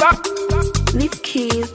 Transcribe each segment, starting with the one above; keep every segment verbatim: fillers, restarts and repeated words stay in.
Leave keys.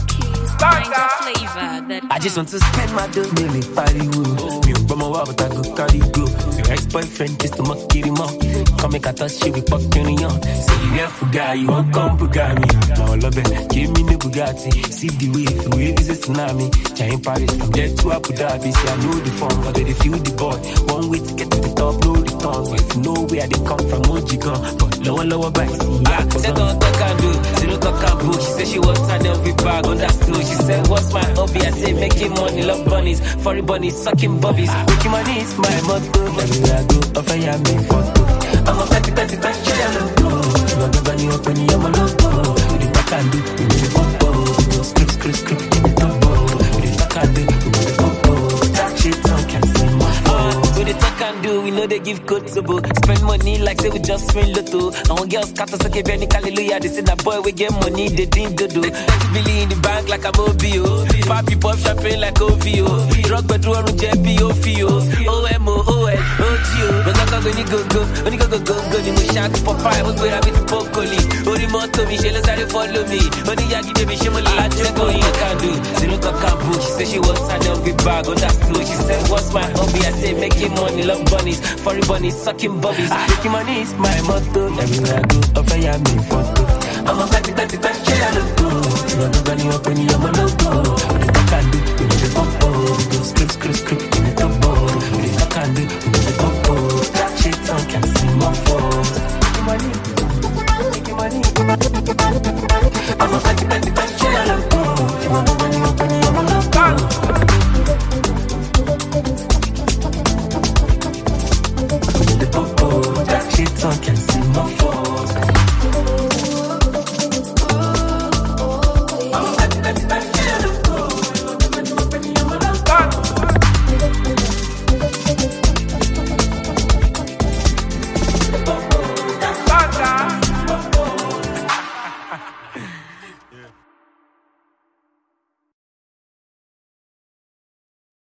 I just want to spend my dough, nearly party woo. Me and my wife, but I go carry go. Your ex-boyfriend just to mock him up. Come make a touch, she be fucking on. Say you have guy, you won't come Bugatti. My love it, give me the Bugatti. See the way, the wave is a tsunami. Giant Paris, from there to Abu Dhabi. See I know the form, but they feel the boy. One way to get to the top, no return. But if you know where they come from, Moji gone. But lower, lower bikes, yeah. Say don't talk and do, zero talk and book. She said she wants an L V bag on that stool. She said, what's my hobby? I say making money, love bunnies, furry bunnies, sucking bubbies. Making money is my motto. Everywhere I go, offer ya me photo. I'm a petty, petty, petty, I'm a go. I'm a bunny, open your logo. The back and do, we need a bumbo. Script, script, script, in the tumbo. The back and do, we need a bumbo. That shit on can see my phone. With the talk and do, we know they give code to book. Spend money like say we just spend lotto. And when girls cut us, okay, Benny, hallelujah. They say that boy, we get money, they didn't do do. Billy in the bank like I'm O B O. Papi pop champagne like O V O. Drug bedroom on J P O F O. O M O O L O G O. But I go when you go go, when you go go go go, you must shout for five. What's where I be to Pocoli? Only more to me, she let's follow me. Only Yagi baby, she will let you go. You can do zero talk and book. She said she wants an L V bag on that stool. She said, what's my hobby? I say making money, love bunnies, furry bunnies, sucking bubbies. Making money is my motto. Everywhere I go, offer ya me photo. I'm a petty, petty, petty, I look good. You know, when you open your logo. What the can do, we need a bumbo. Script, script, script, in the tumbo. What the can do, we need a bumbo. That shit on can see my phone. Making money, making money. I'm a petty, petty, petty, I look good. You know, when you open your logo. We need a bumbo. That shit on can see my phone.